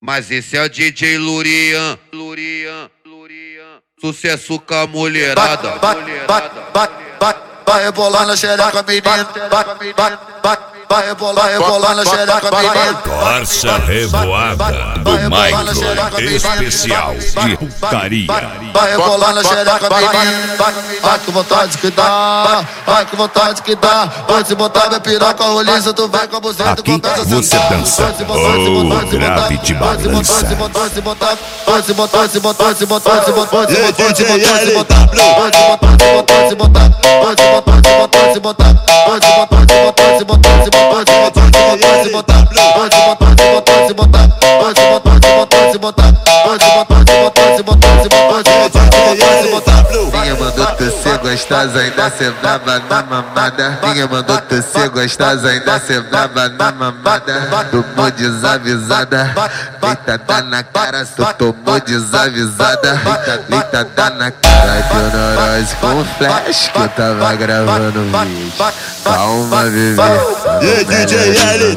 Mas esse é o DJ Lurian. Sucesso com a mulherada. Vai rebolar na xereca, menino. Vai rebolar na xereca, menino. Corsa Revoada do Micro especial de putaria. Vai rebolar na xereca, menino. Vai com vontade que dá, vai com vontade que dá. Pode botar minha piroca roliça, tu vai com a buzeta. Aqui você dança, Gravity balança. Minha mandou tu ser gostosa, ainda cê dava na mamada. Minha mandou tu ser gostosa, ainda cê dava na mamada. Tomou desavisada, deitada na cara, só tomou desavisada. Deitada na cara de neurose com flash que eu tava gravando vídeo. Calma, bebê, DJ LW.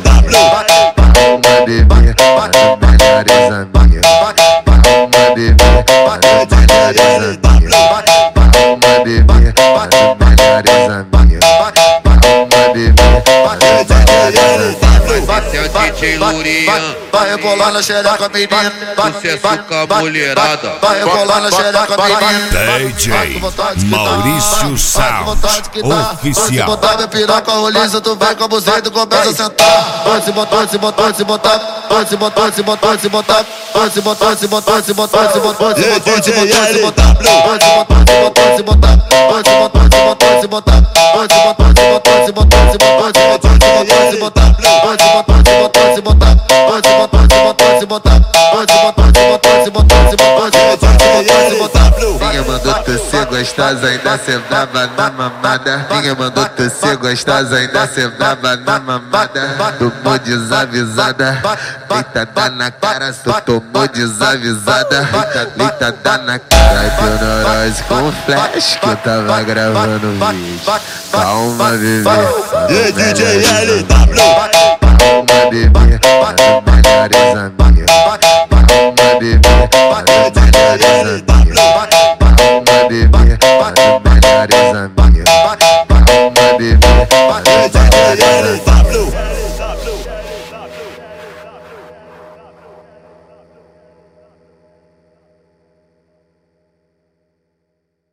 calma, bebê, melhores amigas. Calma, bebê, melhores amigas. Calma, bebê, melhores amigas. Calma, bebê, melhores amigas. Esse é o DJ Lurian. Vai rebolar na xereca, menino. Sucesso com a mulherada. Vai rebolar na xereca, menino. DJ Maurício Sound Se oficial. botar minha piroca roliça, tu vai com a buzeta e começa a sentar. Pode botar, se botar, se botar. Pode botar, se botar, se botar. Pode botar, se botar, se botar, se botar, se botar, se botar, se botar. Pode botar, se botar, se botar. Pode botar, se botar, se botar. Pode botar, se botar, se botar, se botar, se botar, se botar. Pode botar, se botar, se botar. Pode botar, se botar, se botar. Pode botar, se botar, se botar, se botar, se botar. Minha mandou tu ser gostosa, ainda cê dava na mamada. Minha mandou tu ser gostosa, ainda cê dava na mamada. Tomou desavisada, deitada na cara, só tomou desavisada. Deitada na cara de neurose com flash que eu tava gravando vídeo. Calma, bebê, DJ LW. calma, bebê, melhores amigas. Calma, bebê, melhores amigas. Calma, bebê, melhores amigas. Calma, bebê, melhores amigas.